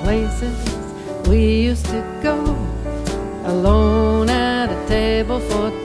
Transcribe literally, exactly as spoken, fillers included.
places we used to go, alone at a table for